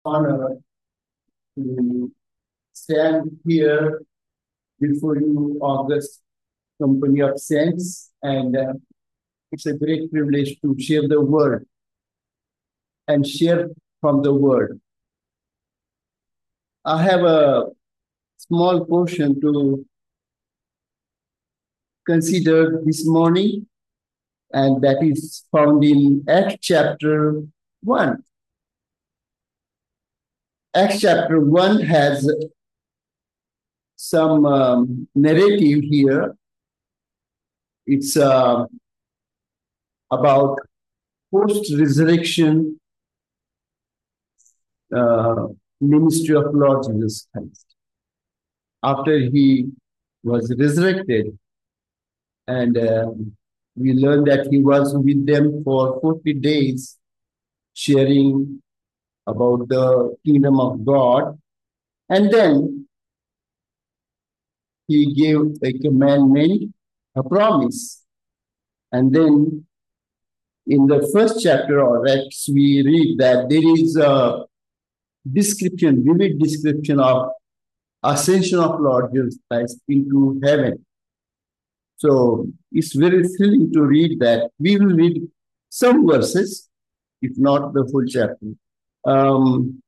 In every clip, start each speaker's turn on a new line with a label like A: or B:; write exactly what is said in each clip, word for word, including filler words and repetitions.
A: honor to stand here before you, August Company of Saints, and uh, it's a great privilege to share the word and share from the word. I have a small portion to consider this morning, and that is found in Acts chapter one. Acts chapter one has some um, narrative here. It's uh, about post-resurrection uh, ministry of Lord Jesus Christ. After he was resurrected, and uh, we learned that he was with them for forty days, sharing about the kingdom of God. And then he gave a commandment, a promise. And then in the first chapter of Acts, we read that there is a description, vivid description of ascension of Lord Jesus Christ into heaven. So it's very thrilling to read that. We will read some verses, if not the full chapter. Um,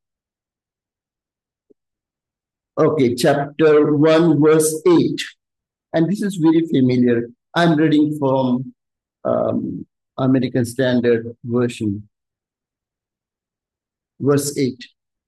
A: okay, chapter one, verse eight. And this is very familiar. I'm reading from um, American Standard Version. Verse eight.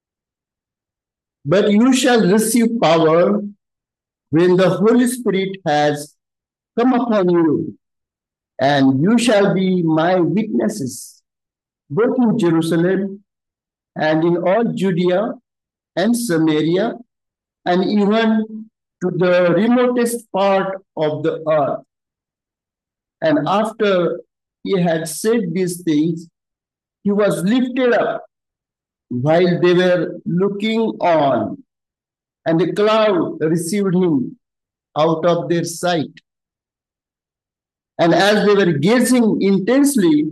A: But you shall receive power when the Holy Spirit has come upon you, and you shall be my witnesses, both in Jerusalem and in all Judea and Samaria, and even to the remotest part of the earth. And after he had said these things, he was lifted up while they were looking on, and a cloud received him out of their sight. And as they were gazing intensely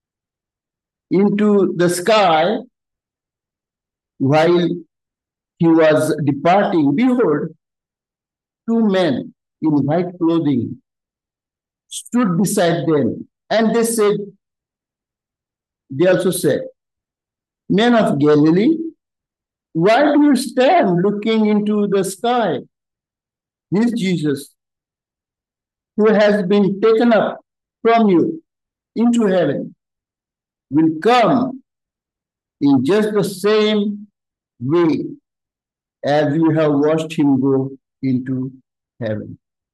A: into the sky while he was departing, behold, two men in white clothing stood beside them. And they said, they also said, Men of Galilee, why do you stand looking into the sky? This Jesus, who has been taken up from you into heaven, will come in just the same way as you have watched him go into heaven.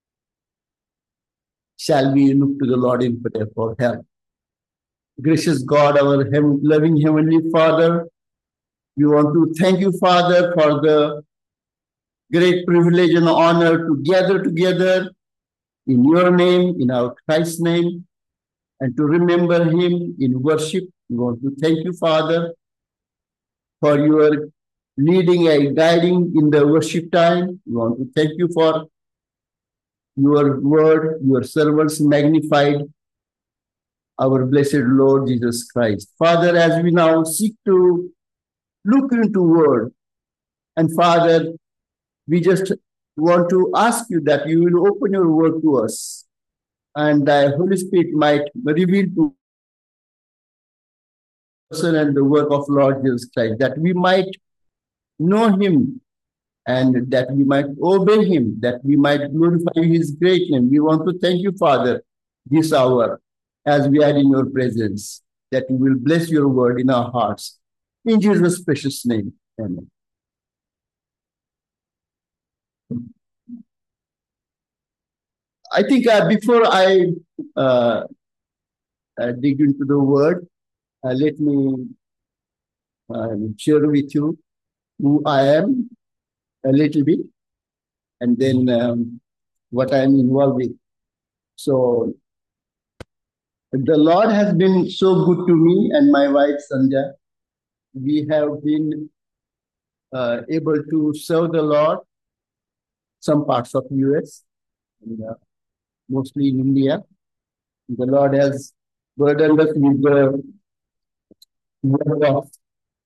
A: Shall we look to the Lord in prayer for help? Gracious God, our heaven, loving Heavenly Father, we want to thank you, Father, for the great privilege and honor to gather together in your name, in our Christ's name, and to remember him in worship. We want to thank you, Father, for your leading and guiding in the worship time. We want to thank you for your word, your servants magnified, our blessed Lord Jesus Christ. Father, as we now seek to look into word, and Father, we just want to ask you that you will open your word to us, and the Holy Spirit might reveal to us and the work of Lord Jesus Christ, that we might know him and that we might obey him, that we might glorify his great name. We want to thank you, Father, this hour as we are in your presence, that you will bless your word in our hearts. In Jesus' precious name, amen. I think uh, before I uh, uh, dig into the word, uh, let me uh, share with you who I am a little bit, and then um, what I am involved with. So, the Lord has been so good to me and my wife Sandhya. We have been uh, able to serve the Lord some parts of U S, and, uh, mostly in India. The Lord has burdened us with the work of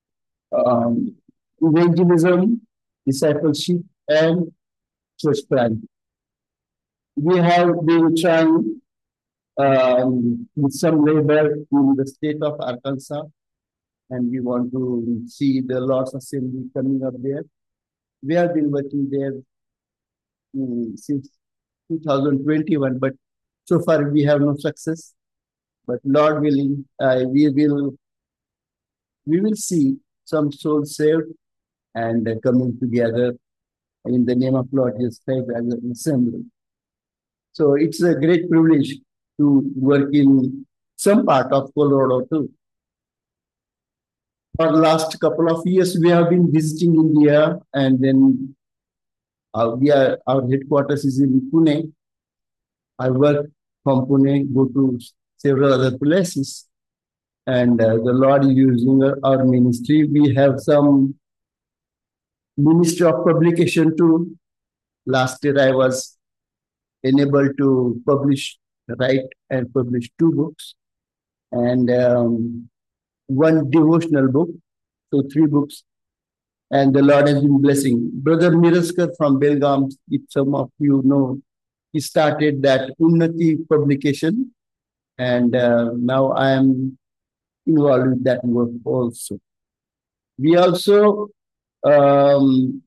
A: um, evangelism, discipleship, and church planting. We have been trying um, with some labor in the state of Arkansas, and we want to see the Lord's Assembly coming up there. We have been working there um, since two thousand twenty-one, but so far we have no success. But Lord willing, uh, we will we will see some souls saved and uh, coming together in the name of Lord Jesus Christ as an assembly. So it's a great privilege to work in some part of Colorado too. For the last couple of years, we have been visiting India, and then uh, we are our headquarters is in Pune. I work from Pune, go to several other places, and uh, the Lord is using our, our ministry. We have some ministry of publication too. Last year, I was enabled to publish, write, and publish two books, and um, one devotional book, so three books, and the Lord has been blessing. Brother Miraskar from Belgaum, if some of you know, he started that Unnati publication, and uh, now I am involved with that work also. We also um,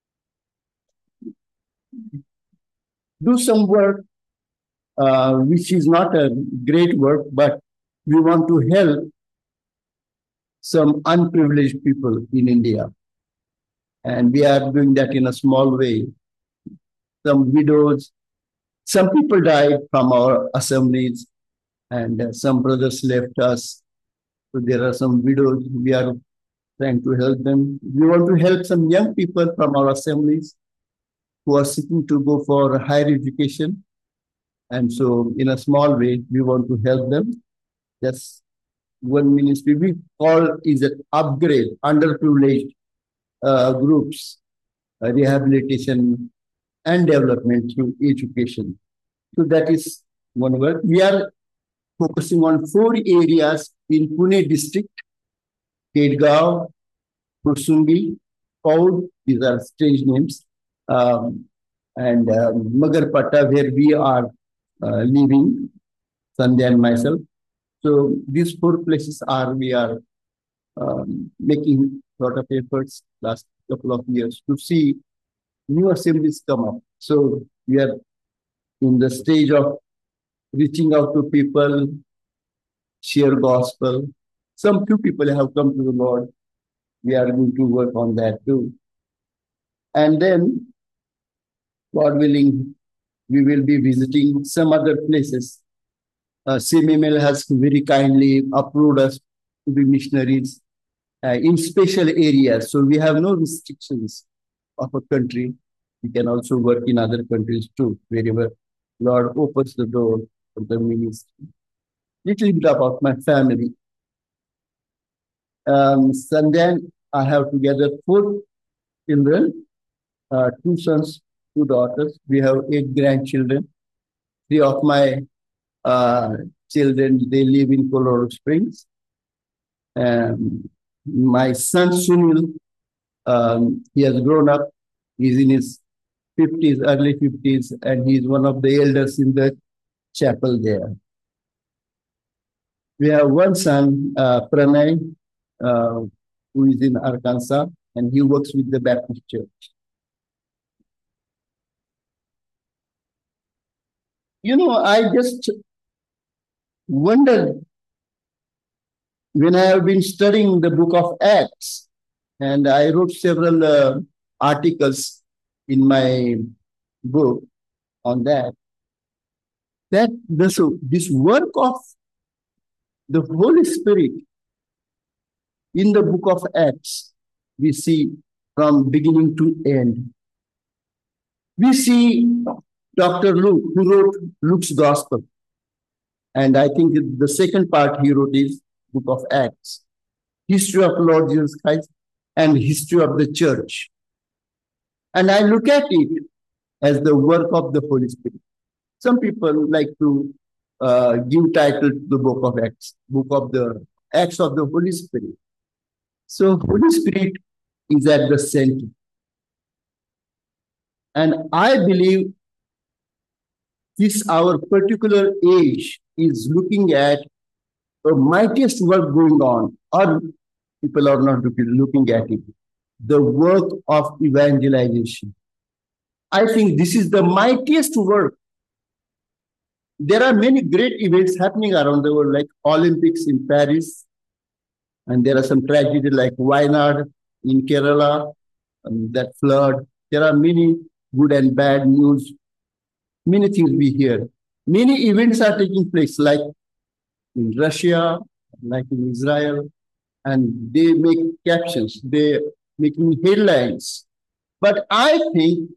A: do some work uh, which is not a great work, but we want to help some unprivileged people in India. And we are doing that in a small way. Some widows, some people died from our assemblies, and uh, some brothers left us. So there are some widows, we are trying to help them. We want to help some young people from our assemblies who are seeking to go for higher education. And so in a small way, we want to help them. That's one ministry we call is an upgrade, underprivileged uh, groups, uh, rehabilitation and development through education. So that is one work. We are focusing on four areas in Pune district: Kedgaon, Kursungi, Paud, these are strange names, um, and um, Magarpata, where we are uh, living, Sandhya and myself. So these four places are, we are um, making a lot of efforts last couple of years to see new assemblies come up. So we are in the stage of reaching out to people, share gospel. Some few people have come to the Lord. We are going to work on that too. And then, God willing, we will be visiting some other places. Uh, C M M L has very kindly approved us to be missionaries uh, in special areas. So we have no restrictions of a country. We can also work in other countries too, wherever Lord opens the door for the ministry. Little bit about my family. Um, Sandhya, I have together four children, uh, two sons, two daughters. We have eight grandchildren. Three of my uh, children, they live in Colorado Springs. Um, my son Sunil, um, he has grown up. He's in his fifties, early fifties, and he's one of the elders in the chapel there. We have one son, uh, Pranay, uh, who is in Arkansas, and he works with the Baptist Church. You know, I just wondered when I have been studying the book of Acts, and I wrote several uh, articles in my book on that, that this, this work of the Holy Spirit in the book of Acts, we see from beginning to end. We see Doctor Luke, who wrote Luke's Gospel. And I think the second part he wrote is book of Acts, history of Lord Jesus Christ and history of the church. And I look at it as the work of the Holy Spirit. Some people like to uh, give title to the book of Acts, book of the Acts of the Holy Spirit. So Holy Spirit is at the center. And I believe this our particular age is looking at the mightiest work going on, or people are not looking at it, the work of evangelization. I think this is the mightiest work. There are many great events happening around the world, like Olympics in Paris, and there are some tragedies like Wayanad in Kerala, and that flood. There are many good and bad news, many things we hear. Many events are taking place, like in Russia, like in Israel, and they make captions, they making headlines. But I think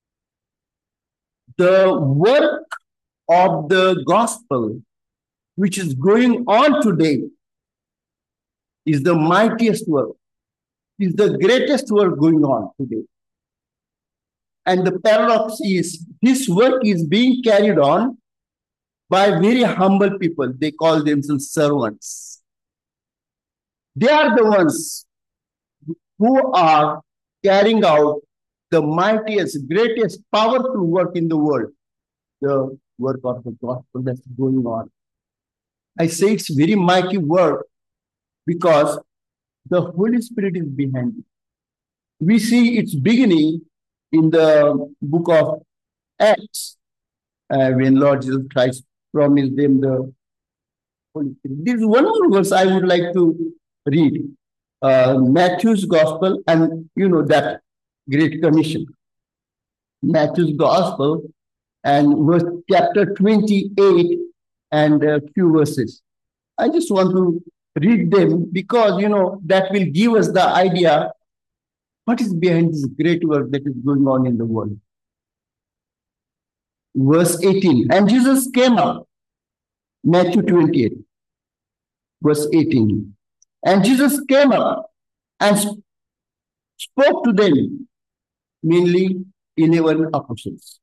A: the work of the gospel, which is going on today, is the mightiest work, is the greatest work going on today. And the paradox is this work is being carried on by very humble people. They call themselves servants. They are the ones who are carrying out the mightiest, greatest, powerful work in the world, the work of the gospel that's going on. I say it's very mighty work because the Holy Spirit is behind it. We see its beginning in the book of Acts, uh, when Lord Jesus Christ promised them the Holy Spirit. This is one more verse I would like to read. Uh, Matthew's Gospel, and you know that Great Commission. Matthew's Gospel, and verse chapter twenty-eight and a few verses. I just want to read them because, you know, that will give us the idea what is behind this great work that is going on in the world. Verse eighteen, and Jesus came up, Matthew twenty-eight, verse eighteen. And Jesus came up and sp- spoke to them, mainly eleven apostles,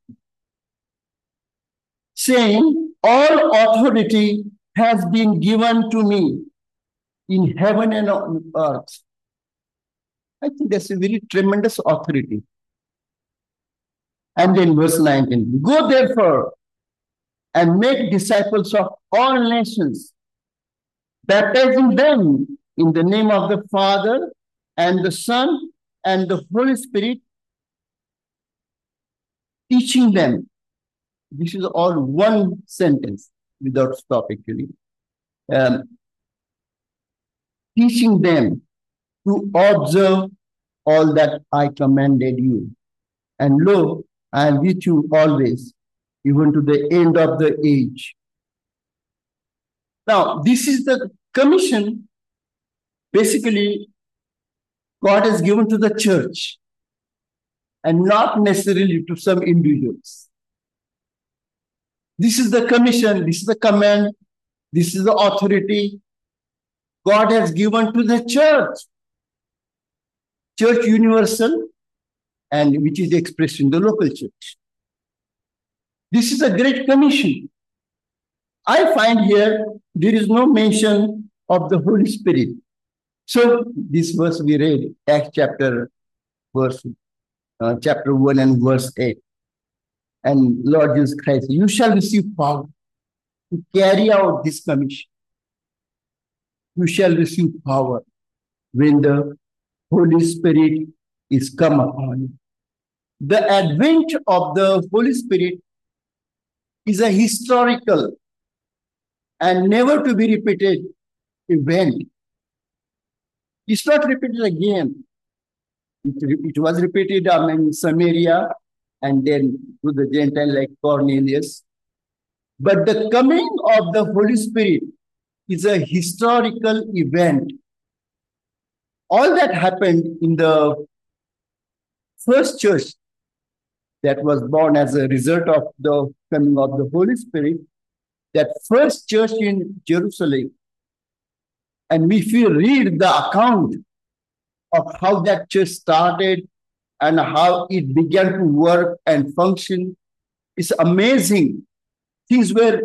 A: saying, all authority has been given to me in heaven and on earth. I think that's a very tremendous authority. And then verse nineteen, go therefore and make disciples of all nations, baptizing them in the name of the Father and the Son and the Holy Spirit, teaching them. This is all one sentence without stop actually. Um, teaching them to observe all that I commanded you. And lo, I am with you always, even to the end of the age. Now, this is the commission basically God has given to the church and not necessarily to some individuals. This is the commission, this is the command, this is the authority God has given to the church. Church universal, and which is expressed in the local church. This is a great commission. I find here there is no mention of the Holy Spirit. So this verse we read, Acts chapter, verse, uh, chapter one and verse eight. And Lord Jesus Christ, you shall receive power to carry out this commission. You shall receive power when the Holy Spirit is come upon you. The advent of the Holy Spirit is a historical and never to be repeated event. It's not repeated again. It, it was repeated um, in Samaria and then to the Gentile like Cornelius. But the coming of the Holy Spirit is a historical event. All that happened in the first church that was born as a result of the coming of the Holy Spirit, that first church in Jerusalem. And if we read the account of how that church started and how it began to work and function, it's amazing. Things were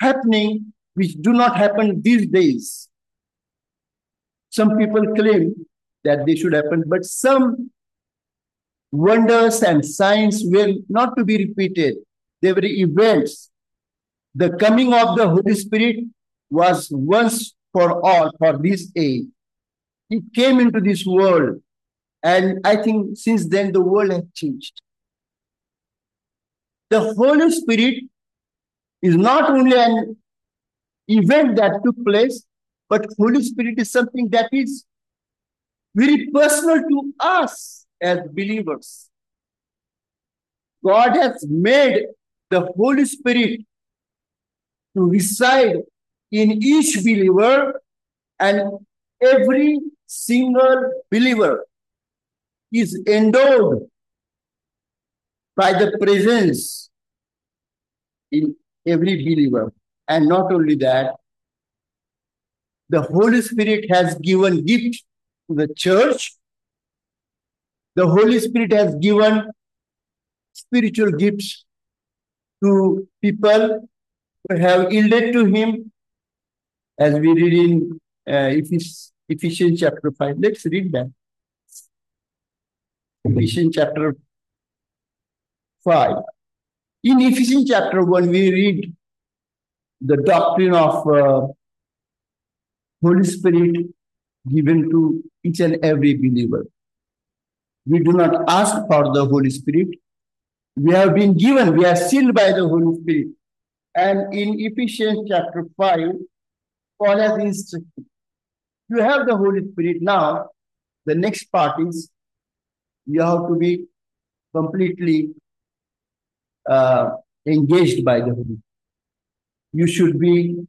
A: happening which do not happen these days. Some people claim that they should happen, but some wonders and signs were not to be repeated. They were events. The coming of the Holy Spirit was once for all for this age. He came into this world, and I think since then the world has changed. The Holy Spirit is not only an event that took place, but Holy Spirit is something that is very personal to us as believers. God has made the Holy Spirit to reside in each believer, and every single believer is endowed by the presence in every believer. And not only that, the Holy Spirit has given gifts to the church. The Holy Spirit has given spiritual gifts to people who have yielded to Him, as we read in uh, Ephesians chapter five. Let's read that. Ephesians chapter five. In Ephesians chapter one, we read the doctrine of uh, Holy Spirit given to each and every believer. We do not ask for the Holy Spirit. We have been given, we are sealed by the Holy Spirit. And in Ephesians chapter five, Paul has instructed, you have the Holy Spirit now. The next part is you have to be completely uh, engaged by the Holy Spirit. You should be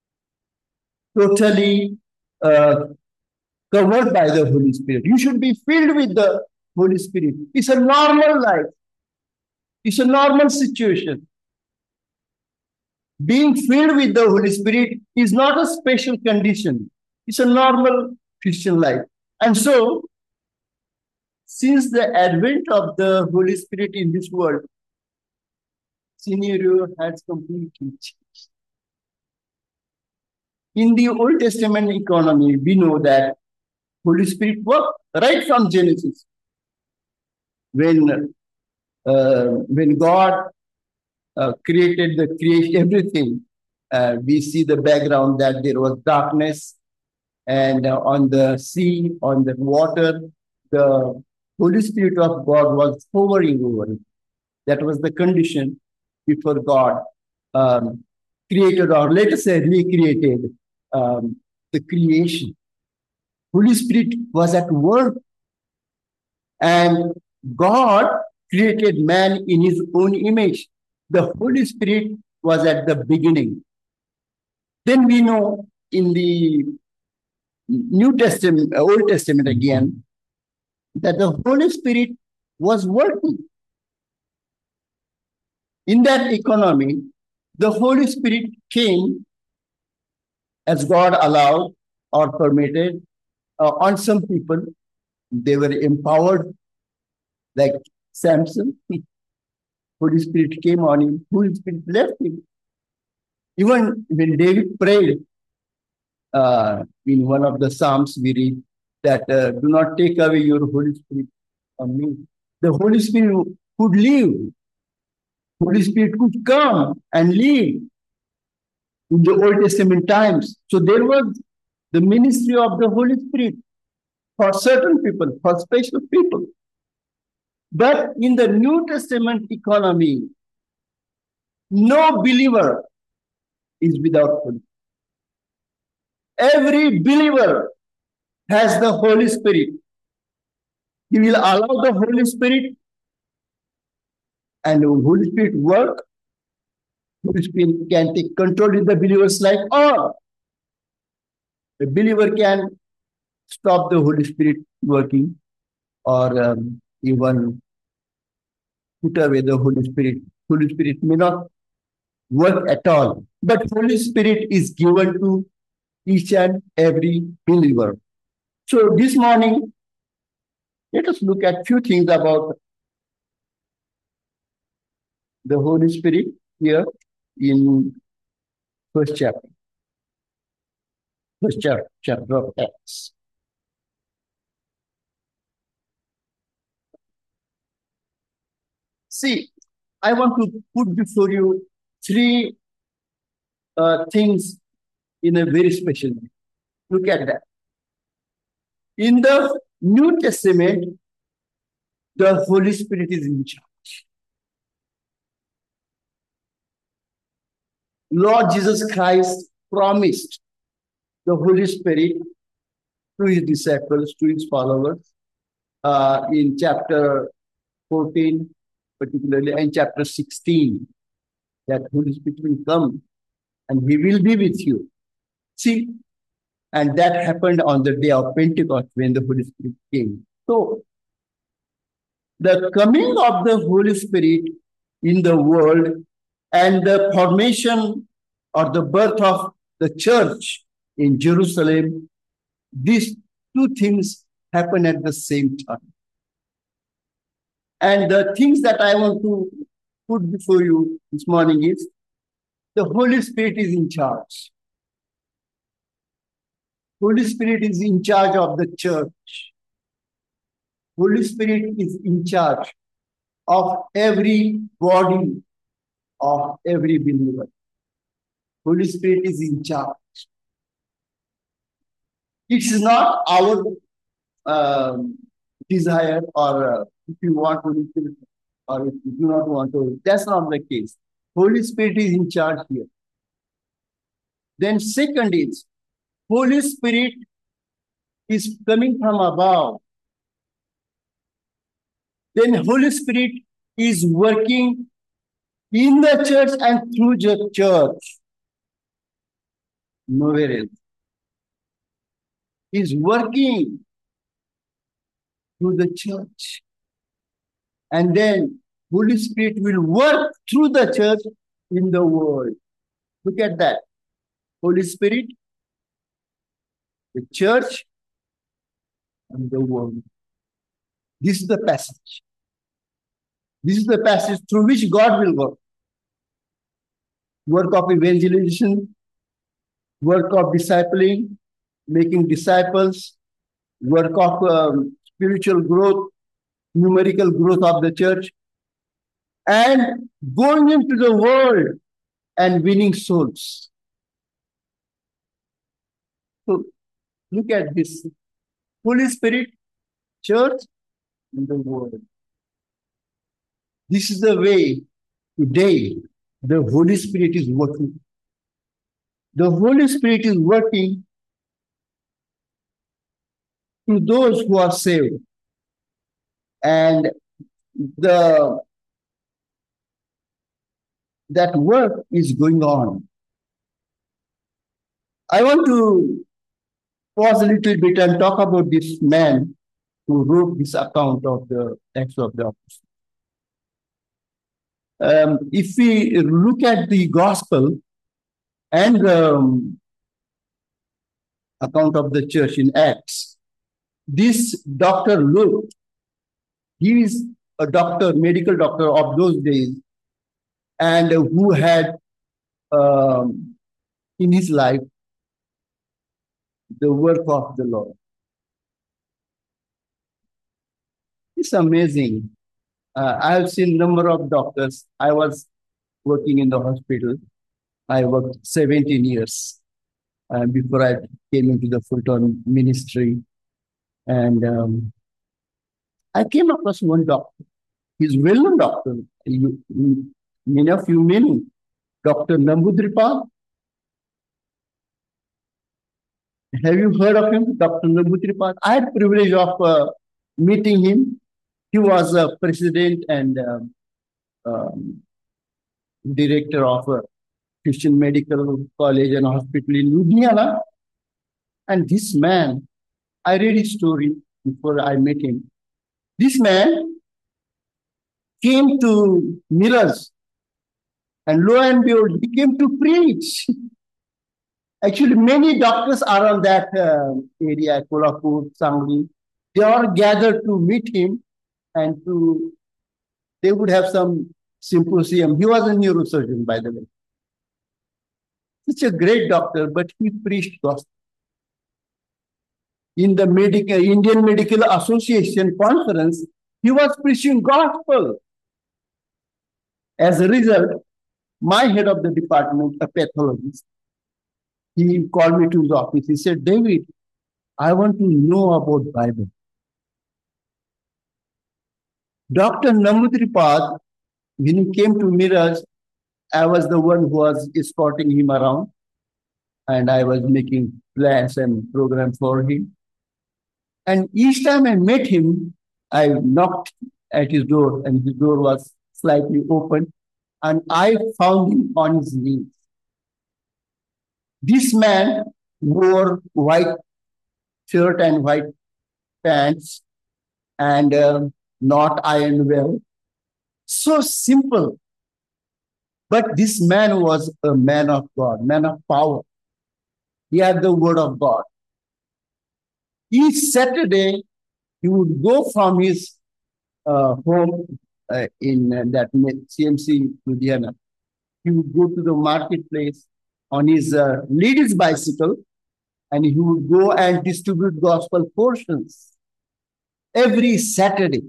A: totally uh, covered by the Holy Spirit. You should be filled with the Holy Spirit. It's a normal life. It's a normal situation. Being filled with the Holy Spirit is not a special condition. It's a normal Christian life. And so, since the advent of the Holy Spirit in this world, scenario has completely changed. In the Old Testament economy, we know that Holy Spirit worked right from Genesis. When, uh, when God uh, created the creation, everything, uh, we see the background that there was darkness, and uh, on the sea, on the water, the Holy Spirit of God was hovering over it. That was the condition before God um, created, or let us say recreated, um, the creation. Holy Spirit was at work, and God created man in His own image. The Holy Spirit was at the beginning. Then we know in the New Testament, Old Testament again, that the Holy Spirit was working. In that economy, the Holy Spirit came as God allowed or permitted uh, on some people. They were empowered, like Samson. Holy Spirit came on him. Holy Spirit left him. Even when David prayed, uh, in one of the Psalms, we read that uh, do not take away your Holy Spirit from me. The Holy Spirit could leave. Holy Spirit could come and leave in the Old Testament times. So there was the ministry of the Holy Spirit for certain people, for special people. But in the New Testament economy, no believer is without Holy Spirit. Every believer has the Holy Spirit. He will allow the Holy Spirit, and the Holy Spirit work. Holy Spirit can take control in the believer's life, or the believer can stop the Holy Spirit working, or um, even put away the Holy Spirit. Holy Spirit may not work at all, but Holy Spirit is given to each and every believer. So this morning, let us look at a few things about the Holy Spirit here in first chapter, first chapter, chapter of Acts. See, I want to put before you three uh, things in a very special way. Look at that. In the New Testament, the Holy Spirit is in charge. Lord Jesus Christ promised the Holy Spirit to his disciples, to his followers, uh, in chapter fourteen, particularly, and chapter sixteen, that Holy Spirit will come and he will be with you. See, and that happened on the day of Pentecost when the Holy Spirit came. So, the coming of the Holy Spirit in the world and the formation or the birth of the church in Jerusalem, these two things happen at the same time. And the things that I want to put before you this morning is the Holy Spirit is in charge. Holy Spirit is in charge of the church. Holy Spirit is in charge of every body of every believer. Holy Spirit is in charge. It is not our um, desire, or uh, if you want Holy Spirit or if you do not want to. That's not the case. Holy Spirit is in charge here. Then second is, Holy Spirit is coming from above. Then Holy Spirit is working in the church and through the church. Nowhere else. He's working through the church. And then Holy Spirit will work through the church in the world. Look at that. Holy Spirit, the church, and the world. This is the passage. This is the passage through which God will work. Work of evangelization, work of discipling, making disciples, work of um, spiritual growth, numerical growth of the church, and going into the world and winning souls. So look at this. Holy Spirit, church, and the world. This is the way today the Holy Spirit is working. The Holy Spirit is working to those who are saved. And the that work is going on. I want to pause a little bit and talk about this man who wrote this account of the Acts of the Apostles. Um, if we look at the gospel and the um, account of the church in Acts, this Doctor Luke, he is a doctor, medical doctor of those days, and who had um, in his life the work of the Lord. It's amazing. Uh, I have seen a number of doctors. I was working in the hospital. I worked seventeen years uh, before I came into the full-time ministry. And um, I came across one doctor. He's a well-known doctor. You, you, many of you may know. Doctor Namboodiripal. Have you heard of him, Doctor Namboodiripal? I had the privilege of uh, meeting him. He was a president and um, um, director of a Christian Medical College and Hospital in Ludhiana. And this man, I read his story before I met him. This man came to Mirrors, and lo and behold, he came to preach. Actually, many doctors are on that uh, area, Kolhapur, Sangli. They are gathered to meet him, and to they would have some symposium. He was a neurosurgeon, by the way. Such a great doctor, but he preached gospel. In the medical, Indian Medical Association conference, he was preaching gospel. As a result, my head of the department, a pathologist, he called me to his office. He said, David, I want to know about Bible. Doctor Namutripad, when he came to Miraj, I was the one who was escorting him around, and I was making plans and programs for him. And each time I met him, I knocked at his door, and his door was slightly open, and I found him on his knees. This man wore white shirt and white pants and uh, not ironed well. So simple. But this man was a man of God, man of power. He had the word of God. Each Saturday, he would go from his uh, home uh, in uh, that C M C, Ludhiana. He would go to the marketplace on his uh, ladies' bicycle, and he would go and distribute gospel portions every Saturday.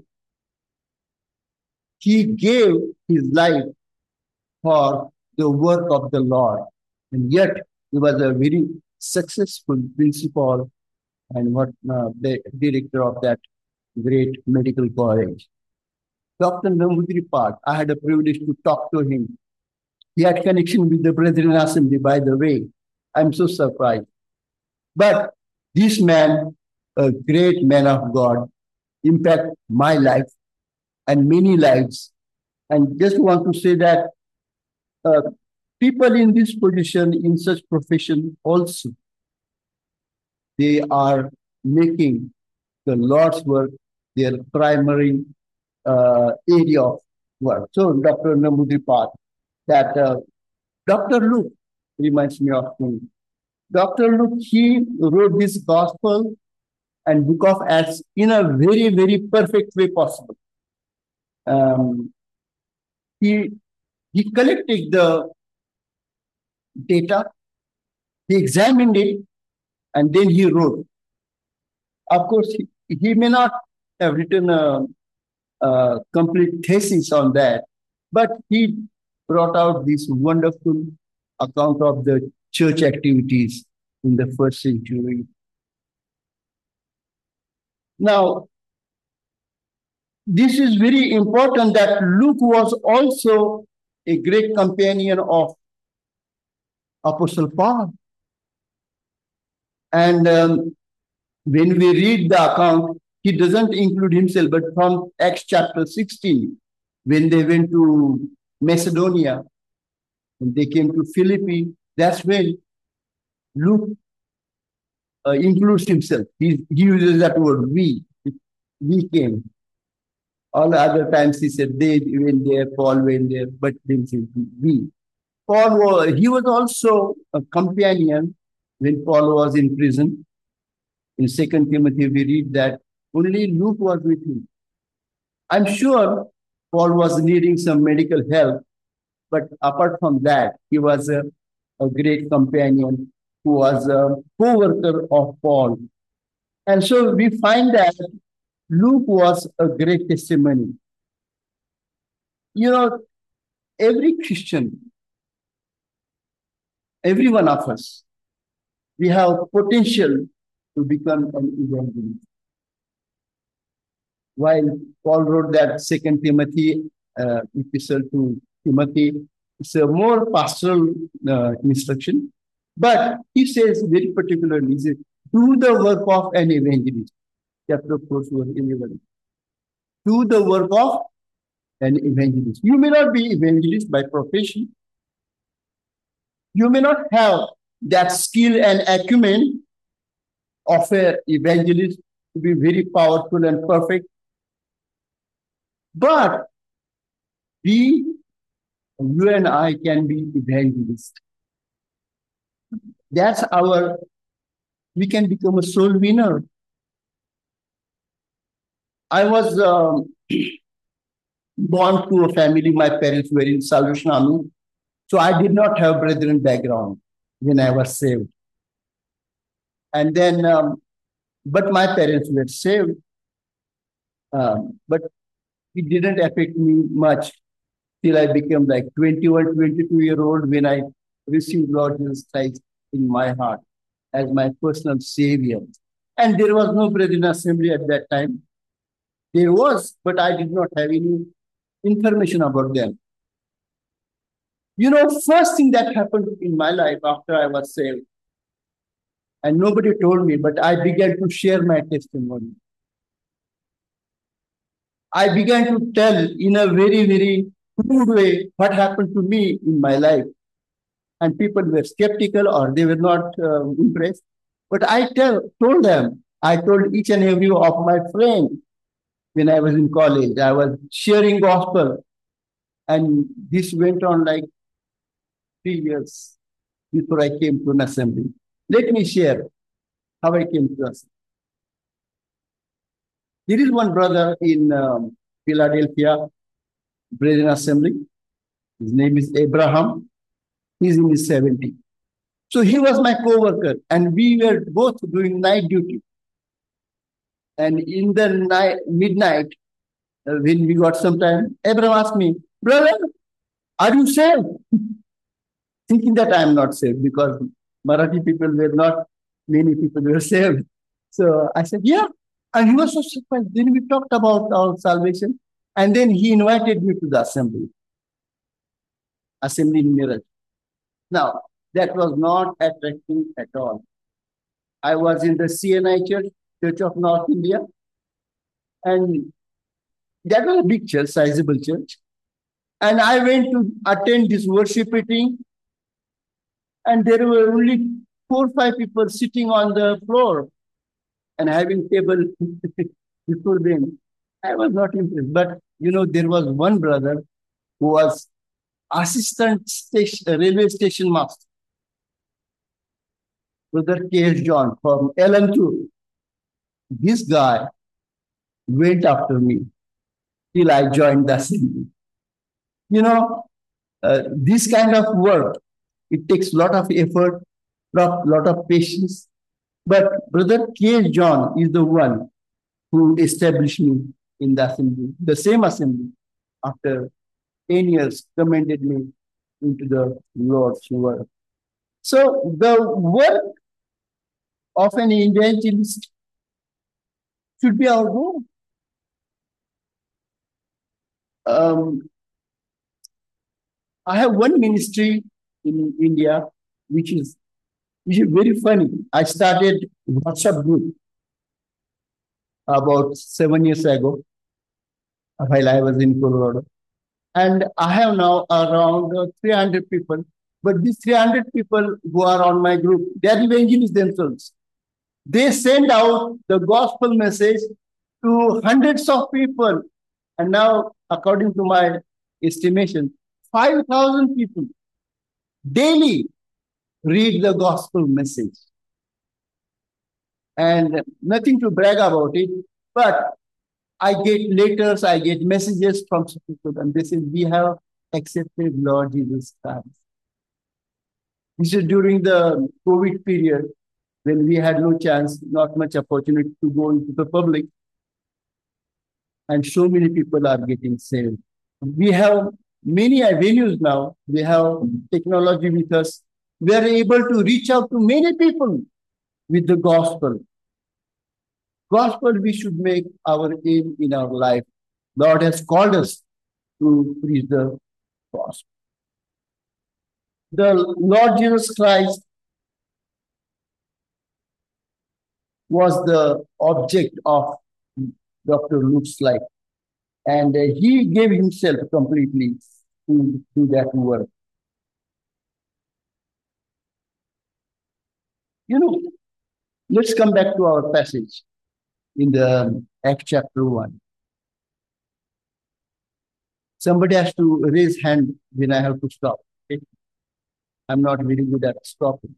A: He gave his life for the work of the Lord, and yet he was a very successful principal and what uh, the director of that great medical college. Doctor Namutripad, I had a privilege to talk to him. He had connection with the Brethren Assembly, by the way. I'm so surprised. But this man, a great man of God, impacted my life and many lives. And just want to say that uh, people in this position, in such profession also, they are making the Lord's work their primary uh, area of work. So Doctor Namutripad, that uh, Doctor Luke reminds me of him. Doctor Luke, he wrote this gospel and book of Acts in a very, very perfect way possible. Um, he, he collected the data, he examined it, and then he wrote. Of course, he, he may not have written a, a complete thesis on that, but he brought out this wonderful account of the church activities in the first century. Now, this is very important that Luke was also a great companion of Apostle Paul. And um, when we read the account, he doesn't include himself, but from Acts chapter sixteen, when they went to Macedonia, and they came to Philippi, that's when Luke uh, includes himself. He, he uses that word, we. We came. All other times he said, they went there, Paul went there, but then said we. Paul was, he was also a companion when Paul was in prison. In Second Timothy, we read that only Luke was with him. I'm sure Paul was needing some medical help, but apart from that, he was a, a great companion who was a co-worker of Paul. And so we find that Luke was a great testimony. You know, every Christian, every one of us, we have potential to become an evangelist. While Paul wrote that Second Timothy uh, epistle to Timothy, it's a more pastoral uh, instruction, but he says very particularly, he says, do the work of an evangelist. Chapter four, verse eleven. Do the work of an evangelist. You may not be evangelist by profession. You may not have that skill and acumen of an evangelist to be very powerful and perfect. But we, you and I can be evangelists. That's our, we can become a soul winner. I was um, born to a family, my parents were in Salvation Army. So I did not have brethren background when I was saved. And then, um, but my parents were saved. Um, but it didn't affect me much till I became like twenty-one, twenty-two year old when I received Lord Jesus Christ in my heart as my personal savior. And there was no Brethren Assembly at that time. There was, but I did not have any information about them. You know, first thing that happened in my life after I was saved, and nobody told me, but I began to share my testimony. I began to tell in a very, very crude way what happened to me in my life. And people were skeptical or they were not uh, impressed. But I tell, told them, I told each and every of my friends when I was in college, I was sharing gospel. And this went on like three years before I came to an assembly. Let me share how I came to us. There is one brother in um, Philadelphia, Brethren Assembly. His name is Abraham. He's in his seventies. So he was my co-worker, and we were both doing night duty. And in the night, midnight, uh, when we got some time, Abraham asked me, "Brother, are you saved?" Thinking that I am not saved because Marathi people were not, many people were saved. So I said, "Yeah." And he was so surprised. Then we talked about our salvation. And then he invited me to the assembly. Assembly in Miraj. Now, that was not attractive at all. I was in the C N I Church, Church of North India. And that was a big church, sizable church. And I went to attend this worship meeting. And there were only four or five people sitting on the floor and having table before them. I was not impressed. But, you know, there was one brother who was assistant station, railway station master, Brother K S John from L M two. This guy went after me till I joined the assembly. You know, uh, this kind of work, it takes a lot of effort, a lot of patience. But Brother K S John is the one who established me in the assembly, the same assembly, after ten years, commended me into the Lord's work. So the work of an evangelist should be our goal. Um, I have one ministry in India, which is, which is very funny. I started WhatsApp group about seven years ago while I was in Colorado. And I have now around uh, three hundred people. But these three hundred people who are on my group, they are evangelists themselves. They send out the gospel message to hundreds of people. And now, according to my estimation, five thousand people daily read the gospel message. And nothing to brag about it, but I get letters, I get messages from people, and they say, "We have accepted Lord Jesus Christ." This is during the COVID period when we had no chance, not much opportunity to go into the public. And so many people are getting saved. We have many avenues now. We have technology with us. We are able to reach out to many people with the gospel. Gospel we should make our aim in our life. God has called us to preach the gospel. The Lord Jesus Christ was the object of Doctor Luke's life. And uh, he gave himself completely to do that work. You know, let's come back to our passage in the Acts chapter one. Somebody has to raise hand when I have to stop. Okay? I'm not very good at stopping.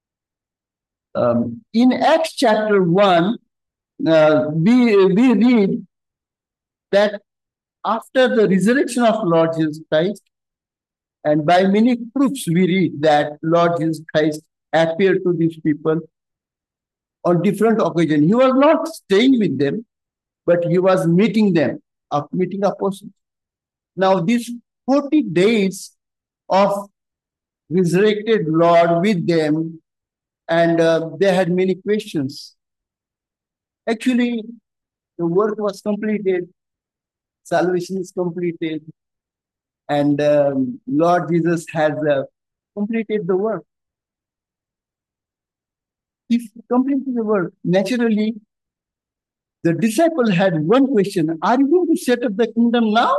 A: Um, in Acts chapter one, uh, we, we read that after the resurrection of Lord Jesus Christ, and by many proofs we read that Lord Jesus Christ appeared to these people on different occasions. He was not staying with them, but he was meeting them, meeting apostles. Now, these forty days of resurrected Lord with them, and uh, they had many questions. Actually, the work was completed, salvation is completed, and um, Lord Jesus has uh, completed the work. If completed the work, naturally, the disciple had one question: are you going to set up the kingdom now?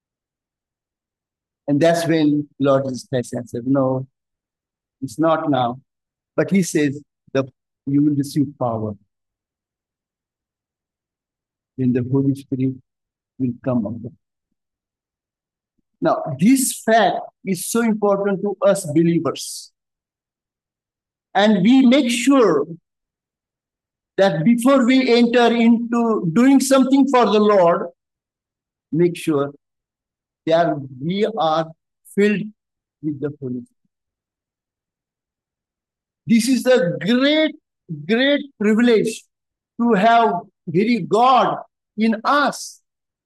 A: And that's when Lord Jesus Christ answered, no, it's not now. But he says, the, you will receive power when the Holy Spirit will come on you. Now, this fact is so important to us believers. And we make sure that before we enter into doing something for the Lord, make sure that we are filled with the Holy Spirit. This is a great, great privilege to have very God in us.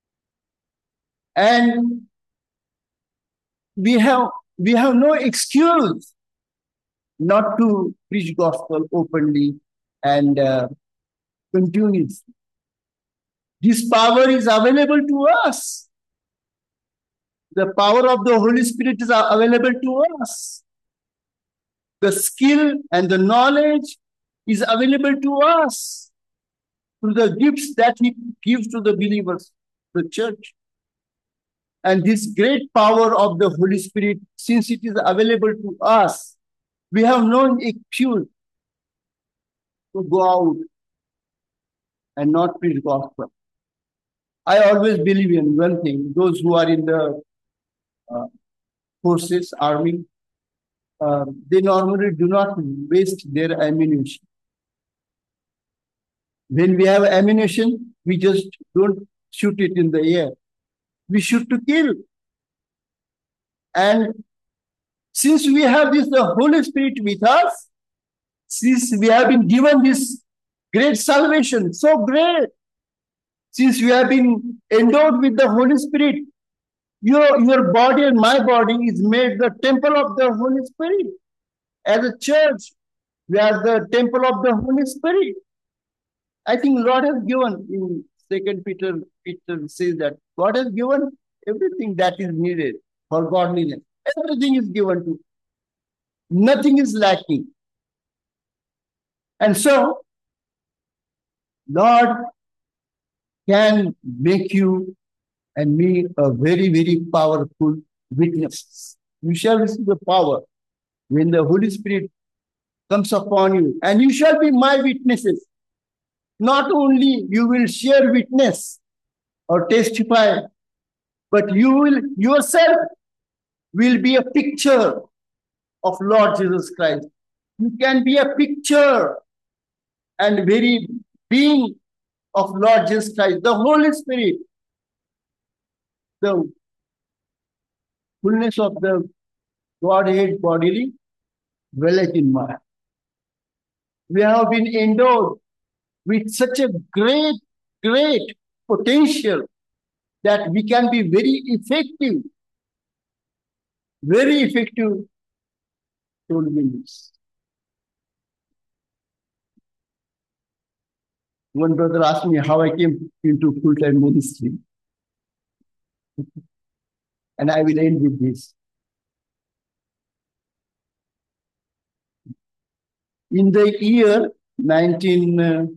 A: And we have, we have no excuse not to preach gospel openly and uh, continuously. This power is available to us. The power of the Holy Spirit is available to us. The skill and the knowledge is available to us through the gifts that He gives to the believers, the church. And this great power of the Holy Spirit, since it is available to us, we have no excuse to go out and not preach gospel. I always believe in one thing: those who are in the uh, forces, army, uh, they normally do not waste their ammunition. When we have ammunition, we just don't shoot it in the air. We shoot to kill. And since we have this, the Holy Spirit with us, since we have been given this great salvation, so great, since we have been endowed with the Holy Spirit, your, your body and my body is made the temple of the Holy Spirit. As a church, we are the temple of the Holy Spirit. I think Lord has given, in Second Peter, Peter says that God has given everything that is needed for godliness. Everything is given to. Nothing is lacking. And so, Lord can make you and me a very, very powerful witness. You shall receive the power when the Holy Spirit comes upon you, and you shall be my witnesses. Not only you will share witness or testify, but you will yourself will be a picture of Lord Jesus Christ. You can be a picture and very being of Lord Jesus Christ. The Holy Spirit, the fullness of the Godhead bodily, dwelleth in man. We have been endowed with such a great, great potential that we can be very effective, very effective soul winners. One brother asked me how I came into full-time ministry. And I will end with this. In the year nineteen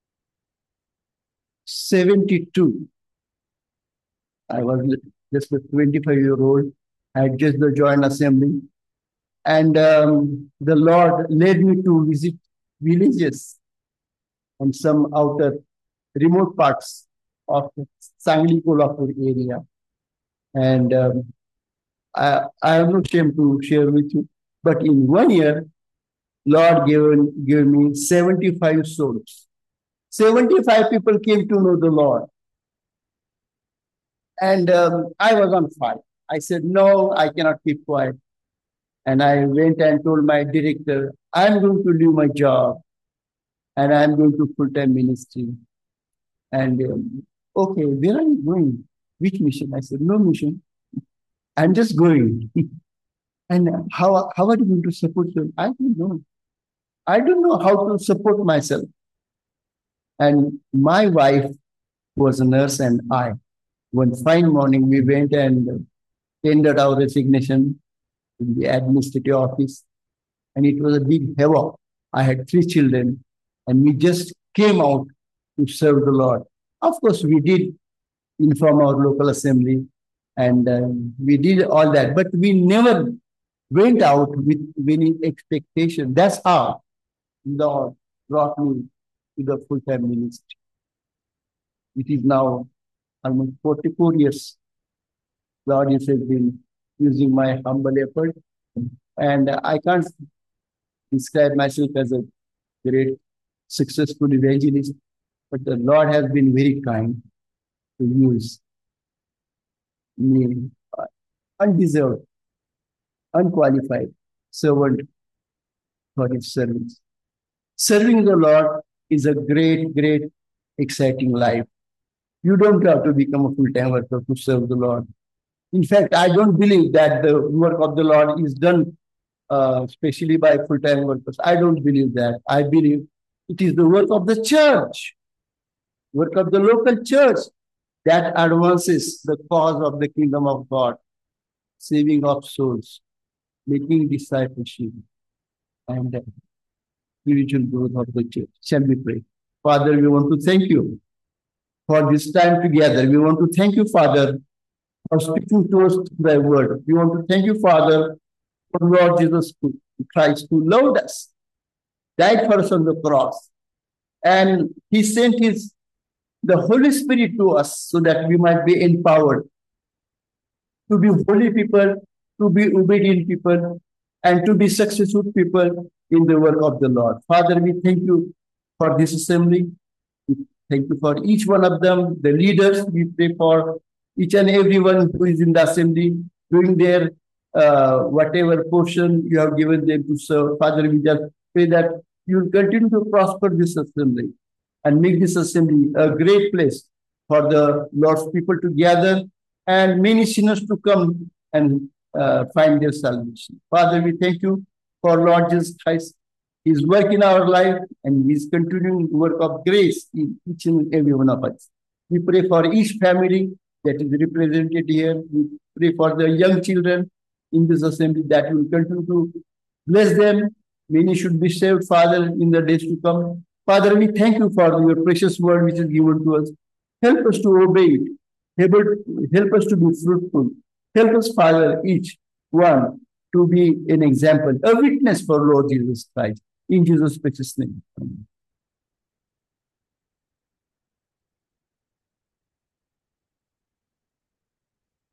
A: seventy-two, I was just a twenty-five-year-old. I had just joined assembly. And um, the Lord led me to visit villages and some outer remote parts of Sangli Kolhapur area. And um, I, I am not ashamed to share with you, but in one year, Lord gave, gave me seventy-five souls. seventy-five people came to know the Lord. And um, I was on fire. I said, no, I cannot keep quiet. And I went and told my director, I'm going to leave my job and I'm going to full-time ministry. And um, okay, where are you going? Which mission? I said, no mission. I'm just going. And how, how are you going to support you? I don't know. I don't know how to support myself. And my wife was a nurse, and I, one fine morning, we went and tendered our resignation in the administrative office. And it was a big havoc. I had three children, and we just came out to serve the Lord. Of course, we did inform our local assembly, and uh, we did all that, but we never went out with any expectation. That's how Lord brought me to the full-time ministry. It is now almost forty-four years. Lord has been using my humble effort, and I can't describe myself as a great successful evangelist, but the Lord has been very kind to use me, uh, undeserved, unqualified servant for his service. Serving the Lord is a great, great, exciting life. You don't have to become a full-time worker to serve the Lord. In fact, I don't believe that the work of the Lord is done uh, especially by full-time workers. I don't believe that. I believe it is the work of the church, work of the local church that advances the cause of the kingdom of God, saving of souls, making discipleship, and uh, spiritual growth of the church. Shall we pray? Father, we want to thank you for this time together. We want to thank you, Father, for speaking to us through thy word. We want to thank you, Father, for Lord Jesus Christ, who loved us, died for us on the cross, and he sent his the Holy Spirit to us so that we might be empowered to be holy people, to be obedient people, and to be successful people in the work of the Lord. Father, we thank you for this assembly. We thank you for each one of them, the leaders. We pray for each and everyone who is in the assembly, doing their uh, whatever portion you have given them to serve. Father, we just pray that you will continue to prosper this assembly and make this assembly a great place for the Lord's people to gather and many sinners to come and uh, find their salvation. Father, we thank you for Lord Jesus Christ, his work in our life, and his continuing work of grace in each and every one of us. We pray for each family that is represented here. We pray for the young children in this assembly that will continue to bless them. Many should be saved, Father, in the days to come. Father, we thank you for your precious word which is given to us. Help us to obey it. Help, help us to be fruitful. Help us, Father, each one to be an example, a witness for Lord Jesus Christ. In Jesus' precious name. Amen.